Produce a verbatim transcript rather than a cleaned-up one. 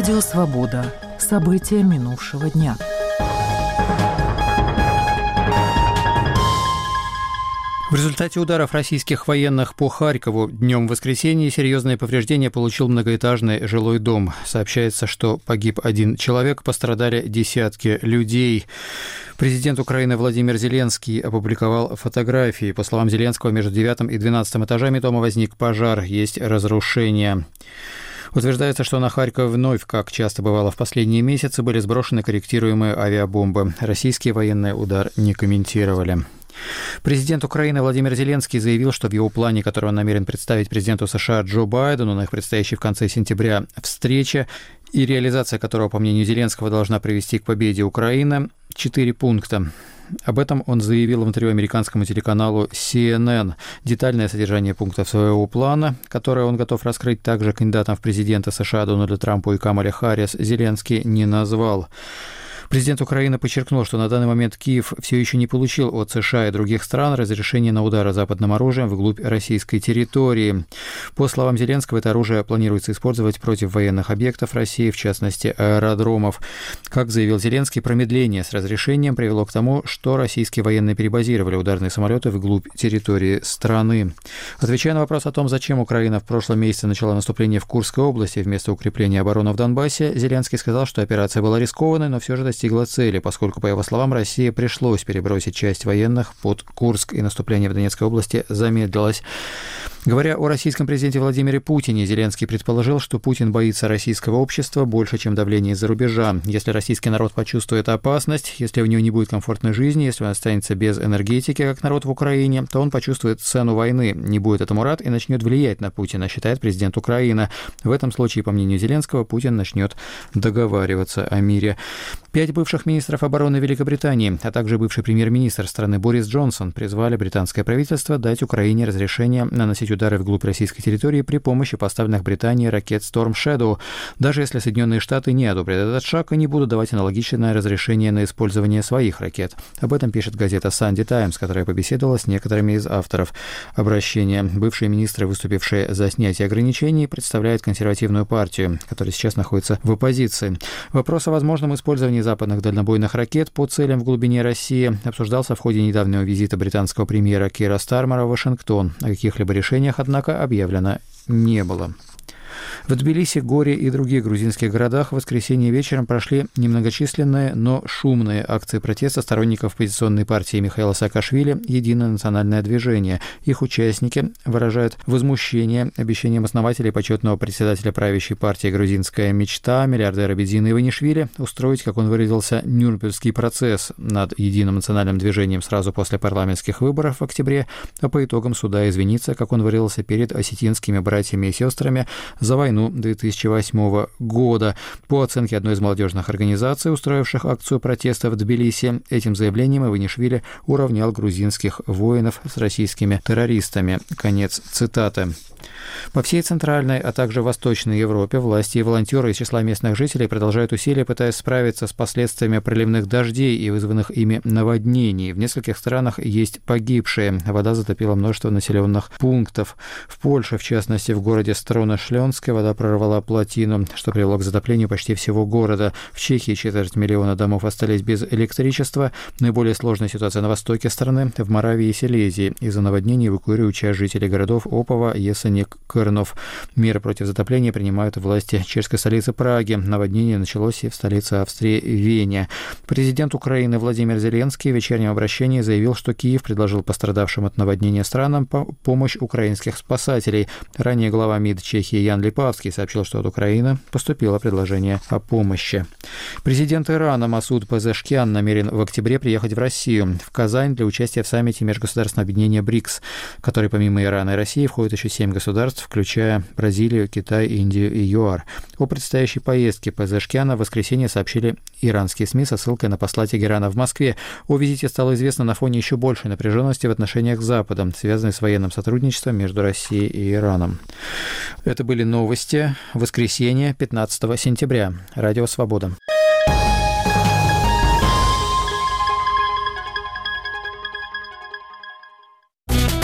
Радио «Свобода». События минувшего дня. В результате ударов российских военных по Харькову днем в воскресенье серьезные повреждения получил многоэтажный жилой дом. Сообщается, что погиб один человек, пострадали десятки людей. Президент Украины Владимир Зеленский опубликовал фотографии. По словам Зеленского, между девятым и двенадцатым этажами дома возник пожар, есть разрушения. Утверждается, что на Харьков вновь, как часто бывало в последние месяцы, были сброшены корректируемые авиабомбы. Российские военные удар не комментировали. Президент Украины Владимир Зеленский заявил, что в его плане, который он намерен представить президенту США Джо Байдену на их предстоящей в конце сентября встрече, и реализация которого, по мнению Зеленского, должна привести к победе Украины, четыре пункта. Об этом он заявил в интервью американскому телеканалу си эн эн. Детальное содержание пунктов своего плана, которое он готов раскрыть также кандидатам в президенты США Дональду Трампу и Камале Харрис, Зеленский не назвал. Президент Украины подчеркнул, что на данный момент Киев все еще не получил от США и других стран разрешения на удары западным оружием вглубь российской территории. По словам Зеленского, это оружие планируется использовать против военных объектов России, в частности аэродромов. Как заявил Зеленский, промедление с разрешением привело к тому, что российские военные перебазировали ударные самолеты вглубь территории страны. Отвечая на вопрос о том, зачем Украина в прошлом месяце начала наступление в Курской области вместо укрепления обороны в Донбассе, Зеленский сказал, что операция была рискованной, но все же достигла цели, поскольку, по его словам, России пришлось перебросить часть военных под Курск, и наступление в Донецкой области замедлилось. Говоря о российском президенте Владимире Путине, Зеленский предположил, что Путин боится российского общества больше, чем давление из-за рубежа. Если российский народ почувствует опасность, если у него не будет комфортной жизни, если он останется без энергетики, как народ в Украине, то он почувствует цену войны, не будет этому рад и начнет влиять на Путина, считает президент Украины. В этом случае, по мнению Зеленского, Путин начнет договариваться о мире. Пять бывших министров обороны Великобритании, а также бывший премьер-министр страны Борис Джонсон призвали британское правительство дать Украине разрешение наносить удары вглубь российской территории при помощи поставленных Британией ракет Storm Shadow, даже если Соединенные Штаты не одобрят этот шаг и не будут давать аналогичное разрешение на использование своих ракет. Об этом пишет газета Sunday Times, которая побеседовала с некоторыми из авторов обращения. Бывшие министры, выступившие за снятие ограничений, представляют консервативную партию, которая сейчас находится в оппозиции. Вопрос о возможном использовании западных дальнобойных ракет по целям в глубине России обсуждался в ходе недавнего визита британского премьера Кира Стармера в Вашингтон. О каких-либо решениях, однако, объявлено не было. В Тбилиси, Горе и других грузинских городах в воскресенье вечером прошли немногочисленные, но шумные акции протеста сторонников оппозиционной партии Михаила Саакашвили «Единое национальное движение». Их участники выражают возмущение обещанием основателя и почетного председателя правящей партии «Грузинская мечта» миллиардера Бедзина Иванишвили устроить, как он выразился, Нюрнбергский процесс над Единым национальным движением сразу после парламентских выборов в октябре, а по итогам суда извиниться, как он выразился, перед осетинскими братьями и сестрами за войну две тысячи восьмого года. По оценке одной из молодежных организаций, устроивших акцию протеста в Тбилиси, этим заявлением Иванишвили уравнял грузинских воинов с российскими террористами. Конец цитаты. По всей Центральной, а также Восточной Европе власти и волонтеры из числа местных жителей продолжают усилия, пытаясь справиться с последствиями проливных дождей и вызванных ими наводнений. В нескольких странах есть погибшие. Вода затопила множество населенных пунктов. В Польше, в частности, в городе Строна-Шленская, вода прорвала плотину, что привело к затоплению почти всего города. В Чехии четверть миллиона домов остались без электричества. Наиболее сложная ситуация на востоке страны, в Моравии и Силезии. Из-за наводнений эвакуируют часть жителей городов Опова, Есеник, Кырнов. Меры против затопления принимают власти чешской столицы Праги. Наводнение началось и в столице Австрии Вене. Президент Украины Владимир Зеленский в вечернем обращении заявил, что Киев предложил пострадавшим от наводнения странам помощь украинских спасателей. Ранее глава МИД Чехии Ян Липавский сообщил, что от Украины поступило предложение о помощи. Президент Ирана Масуд Пезешкиан намерен в октябре приехать в Россию, в Казань, для участия в саммите Межгосударственного объединения БРИКС, в который помимо Ирана и России входит еще семь государств, включая Бразилию, Китай, Индию и ЮАР. О предстоящей поездке Пезешкиана в воскресенье сообщили иранские СМИ со ссылкой на посла Тегерана в Москве. О визите стало известно на фоне еще большей напряженности в отношениях с Западом, связанной с военным сотрудничеством между Россией и Ираном. Это были новости. Воскресенье, пятнадцатого сентября. Радио «Свобода».